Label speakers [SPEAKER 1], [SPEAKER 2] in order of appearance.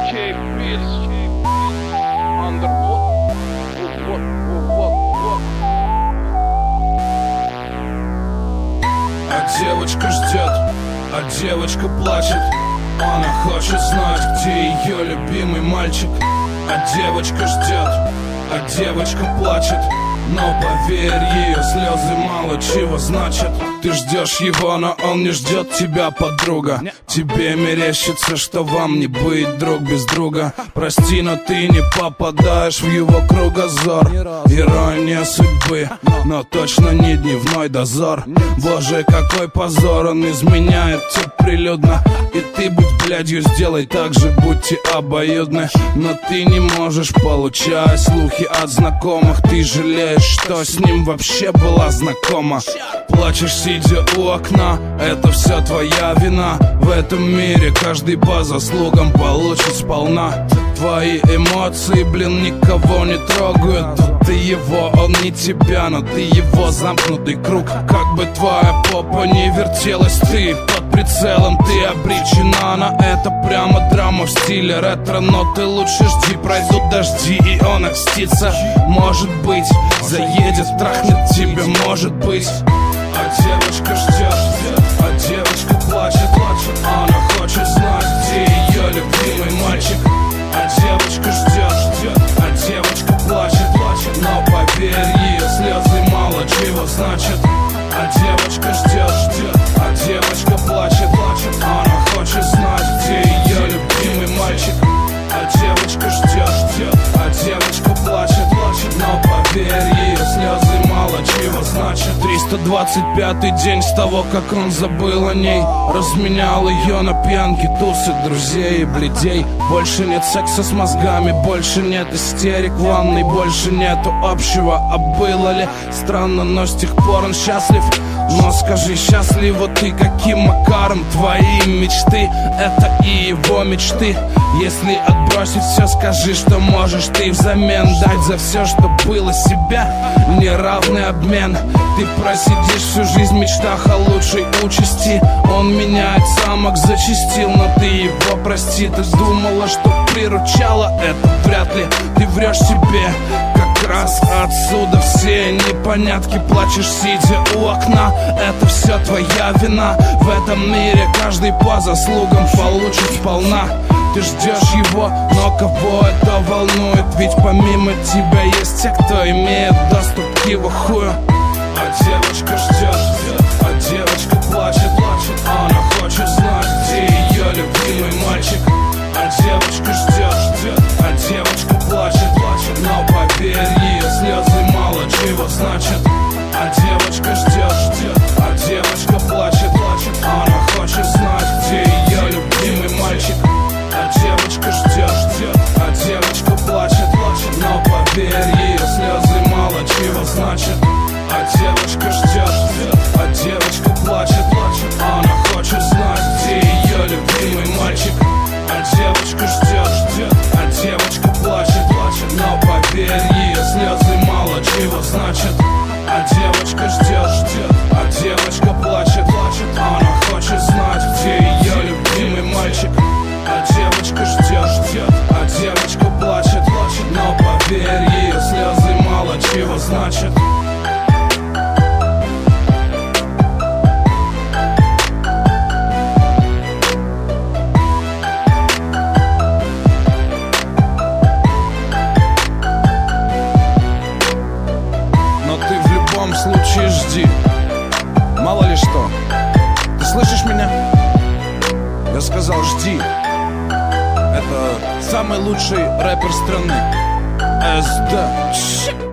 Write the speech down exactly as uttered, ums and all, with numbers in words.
[SPEAKER 1] Cape Beats. Underwood. Вот, вот, вот.
[SPEAKER 2] А девочка ждет, а девочка плачет. Она хочет знать, где ее любимый мальчик. А девочка ждет, а девочка плачет. Но поверь, ее слезы мало чего значат. Ты ждешь его, но он не ждет тебя, подруга. Тебе мерещится, что вам не быть друг без друга. Прости, но ты не попадаешь в его кругозор. Ирония судьбы, но точно не дневной дозор. Боже, какой позор, он изменяет тебе прилюдно. И ты будь блядью, сделай так же, будьте обоюдны. Но ты не можешь, получая слухи от знакомых. Ты жалеешь, что с ним вообще была знакома. Плачешь, сидя у окна, это все твоя вина. В этом мире каждый по заслугам получит сполна. Твои эмоции, блин, никого не трогают. Ты его, он не тебя, но ты его замкнутый круг. Как бы твоя попа не вертелась, ты под прицелом, ты обречена на это. Прямо драма в стиле ретро, но ты лучше жди. Пройдут дожди, и он окстится. Может быть, заедет, трахнет тебя, может быть. А девочка ждет, а девочка плачет, плачет. Она хочет знать, где ее любимый мальчик. А девочка ждет, ждет, а девочка плачет, плачет. Но поверь, ее слезы мало чего значат. А девочка ждет, ждет, а девочка плачет, плачет. Она хочет знать, где ее любимый мальчик. А девочка ждет, ждет, а девочка плачет, плачет. Но поверь, ее слезы мало чего значат. Триста двадцать пятый день с того, как он забыл о ней. Разменял ее на пьянке, тусы, друзей и бледей. Больше нет секса с мозгами, больше нет истерик в ванной, больше нету общего. А было ли странно, но с тех пор он счастлив. Но скажи, счастлива ты каким макаром? Твои мечты — это и его мечты. Если отбросить все, скажи, что можешь ты взамен дать за все, что было себя. Неравный обмен. Ты просидишь всю жизнь в мечтах о лучшей участи. Он меняет самок, зачастил, но ты его прости. Ты думала, что приручала, это вряд ли. Ты врешь себе. Как раз отсюда все непонятки. Плачешь, сидя у окна, это все твоя вина. В этом мире каждый по заслугам получит сполна. Ты ждешь его, но кого это волнует? Ведь помимо тебя есть те, кто имеет доступ к его хую. А девочка ждет, а девочка плачет, плачет. Она хочет знать, где ее любимый мальчик. А девочка ждет, ждет, а девочка плачет, плачет. Но поверь, ее слезы мало чего значат. А девочка ждет, ждет, а девочка плачет, плачет. Она хочет знать, где ее любимый мальчик. А девочка ждет, ждет, а девочка плачет, плачет. Но поверь, ее слезы мало чего значат. А девочка ждет, ждет, а девочка плачет, плачет. Она хочет знать, где ее любимый мальчик. А девочка ждет, ждет, а девочка плачет, плачет. Но поверь, ее слезы мало чего значат. А девочка ждет, ждет, а девочка плачет, плачет. Она хочет знать, где ее любимый мальчик. А девочка ждет, ждет, а девочка плачет, плачет. Но поверь, ее слезы мало чего значат. В случае жди. Мало ли что. Ты слышишь меня? Я сказал, жди. Это самый лучший рэпер страны. эс дэ.